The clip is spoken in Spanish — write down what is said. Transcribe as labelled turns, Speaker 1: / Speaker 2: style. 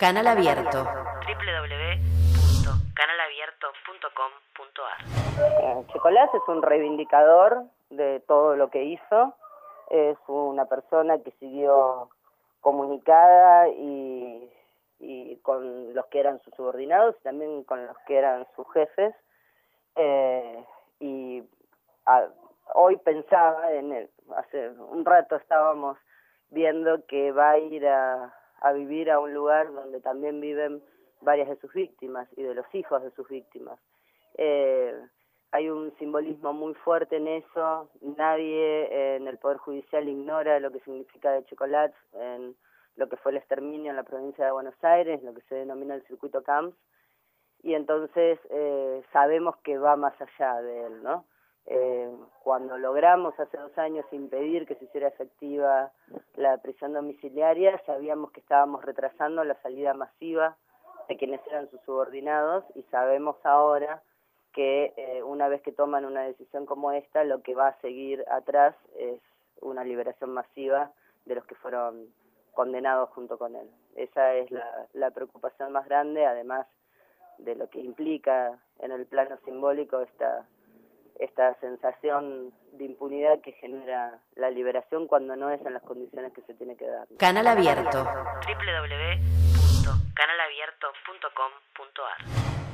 Speaker 1: Canal Abierto.
Speaker 2: www.canalabierto.com.ar.
Speaker 3: Chicolás es un reivindicador de todo lo que hizo, es una persona que siguió comunicada y con los que eran sus subordinados y también con los que eran sus jefes, hoy pensaba hace un rato estábamos viendo que va a ir a vivir a un lugar donde también viven varias de sus víctimas y de los hijos de sus víctimas. Hay un simbolismo muy fuerte en eso. Nadie en el Poder Judicial ignora lo que significa de Chicolás en lo que fue el exterminio en la provincia de Buenos Aires, lo que se denomina el circuito Camps, y entonces sabemos que va más allá de él, ¿no? Cuando logramos hace 2 años impedir que se hiciera efectiva la prisión domiciliaria, sabíamos que estábamos retrasando la salida masiva de quienes eran sus subordinados, y sabemos ahora que una vez que toman una decisión como esta, lo que va a seguir atrás es una liberación masiva de los que fueron condenados junto con él. Esa es la preocupación más grande, además de lo que implica en el plano simbólico esta sensación de impunidad que genera la liberación cuando no es en las condiciones que se tiene que dar.
Speaker 1: Canal Abierto.
Speaker 2: www.canalabierto.com.ar.